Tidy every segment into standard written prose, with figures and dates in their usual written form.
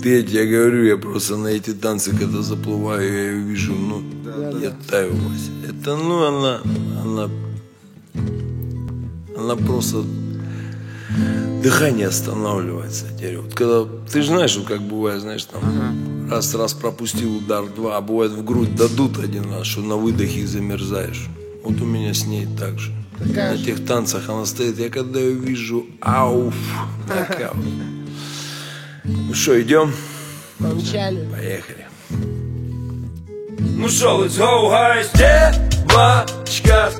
Я тебе говорю, я просто на эти танцы, когда заплываю, я ее вижу, ну, я таю, Вася. Это, ну, она просто дыхание останавливается. Вот когда, ты же знаешь, вот как бывает, знаешь, там, раз пропустил удар, два, а бывает в грудь дадут один раз, что на выдохе замерзаешь. Вот у меня с ней так же. На тех танцах она стоит, я когда ее вижу, ауф, такая вот. Ну что, идем? Помчали. Поехали. Ну что, let's go, guys. Девочка,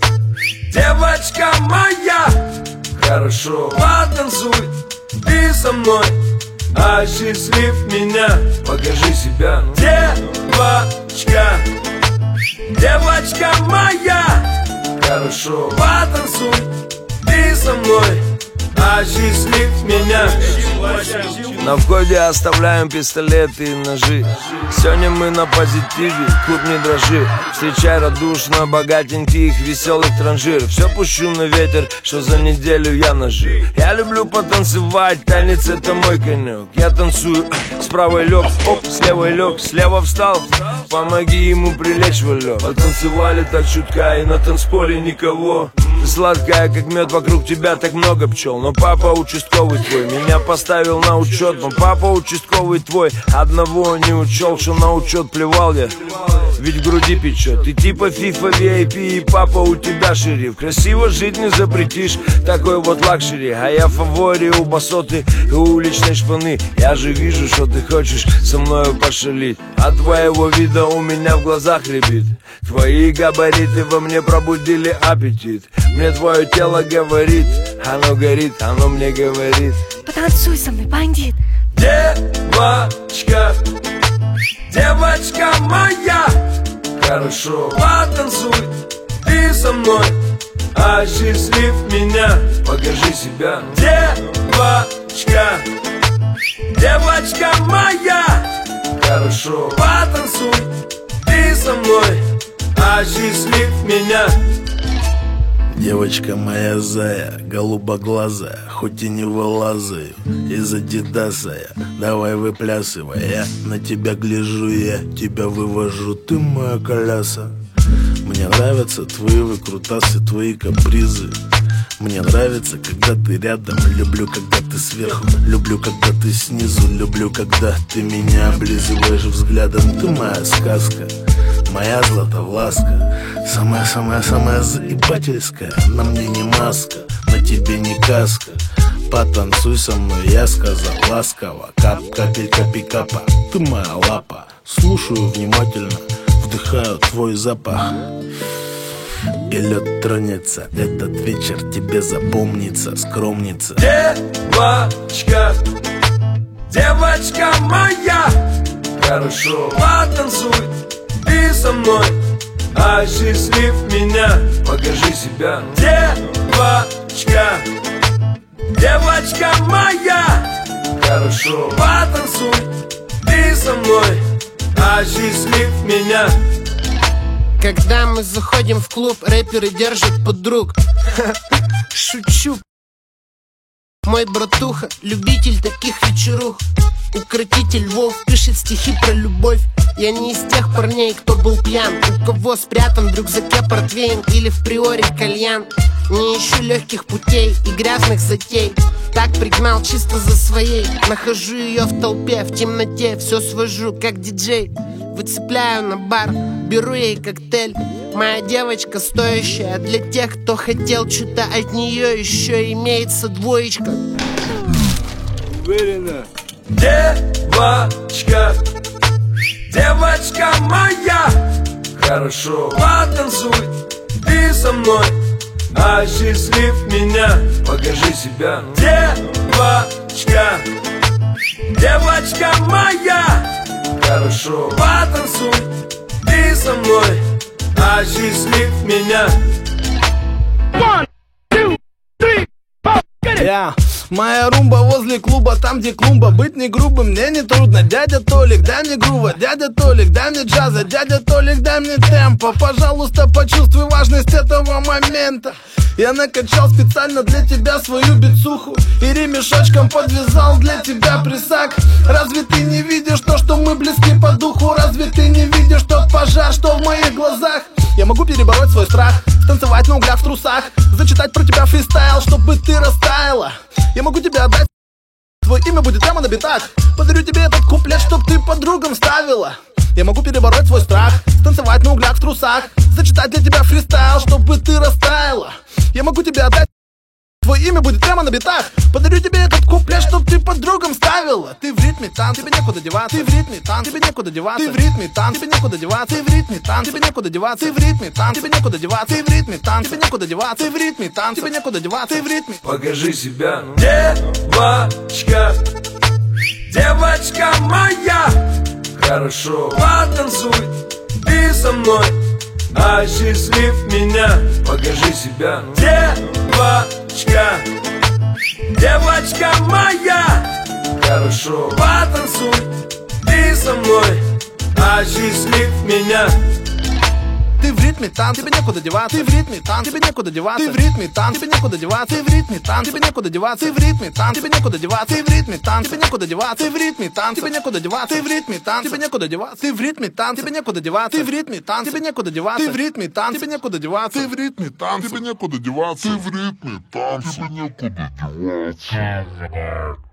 девочка моя, хорошо потанцуй ты со мной, осчастлив меня, покажи себя. Девочка, девочка моя, хорошо потанцуй ты со мной, осчастлив меня. На входе оставляем пистолеты и ножи. Сегодня мы на позитиве, клуб не дрожи. Встречай радушно богатеньких, веселых транжиров. Все пущу на ветер, что за неделю я нажил. Я люблю потанцевать, танец это мой конек. Я танцую, с правой лег, оп, с левой лег, слева встал, помоги ему прилечь в лег. Потанцевали так чутка и на танцполе никого. Ты сладкая, как мед, вокруг тебя так много пчел. Но папа участковый твой меня поставил на учет. Но папа участковый твой одного не учел, что на учет плевал я, ведь в груди печет. Ты типа FIFA VIP и папа у тебя шериф. Красиво жить не запретишь, такой вот лакшери. А я в фаворе у басоты и уличной шпаны. Я же вижу, что ты хочешь со мною пошалить. От твоего вида у меня в глазах рябит. Твои габариты во мне пробудили аппетит. Мне твое тело говорит, оно горит, оно мне говорит: потанцуй со мной, бандит. Девочка, девочка моя, хорошо потанцуй ты со мной, осчастлив меня, покажи себя. Девочка, девочка моя, хорошо потанцуй ты со мной, осчастлив меня. Девочка моя зая, голубоглазая, хоть и не вылазаю из адидаса я. Давай выплясывай, я на тебя гляжу, я тебя вывожу, ты моя коляса. Мне нравятся твои выкрутасы, твои капризы. Мне нравится, когда ты рядом. Люблю, когда ты сверху. Люблю, когда ты снизу. Люблю, когда ты меня облизываешь взглядом. Ты моя сказка, моя златовласка. Самая-самая-самая заебательская. На мне не маска, на тебе не каска. Потанцуй со мной, я сказал ласково. Кап, капелька, пикапа, ты моя лапа. Слушаю внимательно, вдыхаю твой запах. И лед тронется, этот вечер тебе запомнится, скромница. Девочка, девочка моя, хорошо потанцуй ты со мной, осчастлив меня, покажи себя. Девочка, девочка моя, хорошо потанцуй ты со мной, осчастлив меня. Когда мы заходим в клуб, рэперы держат подруг. Шучу. Мой братуха, любитель таких вечерух. Укротитель Вов пишет стихи про любовь. Я не из тех парней, кто был пьян, у кого спрятан в рюкзаке портвейн или в приоре кальян. Не ищу легких путей и грязных затей. Так пригнал чисто за своей. Нахожу ее в толпе, в темноте. Все свожу, как диджей. Выцепляю на бар, беру ей коктейль. Моя девочка стоящая для тех, кто хотел что-то от нее. Еще имеется двоечка. Уверенно. Девочка, девочка моя, хорошо потанцуй ты со мной, осчастлив меня, покажи себя. Девочка, девочка моя, хорошо потанцуй ты со мной, осчастлив меня. 1, 2, 3, 4. Yeah. Моя румба возле клуба, там где клумба. Быть не грубым мне не трудно. Дядя Толик, дай мне грува. Дядя Толик, дай мне джаза. Дядя Толик, дай мне темпа. Пожалуйста, почувствуй важность этого момента. Я накачал специально для тебя свою бицуху и ремешочком подвязал для тебя прессак. Разве ты не видишь то, что мы близки по духу? Разве ты не видишь тот пожар, что в моих глазах? Я могу перебороть свой страх, станцевать на углях в трусах, зачитать про тебя фристайл, чтобы ты растаяла. Я могу тебе отдать, твое имя будет прямо на битах. Подарю тебе этот куплет, чтоб ты подругам ставила. Я могу перебороть свой страх, станцевать на углях в трусах, зачитать для тебя фристайл, чтобы ты растаяла. Я могу тебе отдать, твое имя будет прямо на битах. Подарю тебе этот куплет, чтоб ты подругам ставила. Ты в ритме танца, тебе некуда деваться. Ты в ритме танца, тебе некуда деваться. Ты в ритме танца, тебе некуда деваться. Ты в ритме танца, тебе некуда деваться. Ты в ритме танца, тебе некуда деваться. Ты в ритме танца, тебе некуда деваться. Ты в ритме танца, тебе некуда деваться. Ты в ритме. Покажи себя, девочка, девочка моя. Хорошо, потанцуй ты со мной, осчастлив меня. Покажи себя, девочка, девочка моя. Хорошо, потанцуй ты со мной, осчастлив меня. Ты в ритме танца, тебе некуда деваться. Ты в ритме танца, тебе некуда деваться. Ты в ритме танца, тебе некуда деваться. Ты в ритме танца, тебе некуда деваться. Ты в ритме танца, тебе некуда деваться. Ты в ритме танца, тебе некуда деваться. Ты в ритме танца, тебе некуда деваться. Ты в ритме танца, тебе некуда деваться. Ты в ритме танца, тебе некуда деваться. Ты в ритме танца, тебе некуда деваться. Ты в ритме танца, тебе некуда деваться. Ты в ритме танца, тебе некуда деваться. Ты в ритме танца, тебе некуда деваться.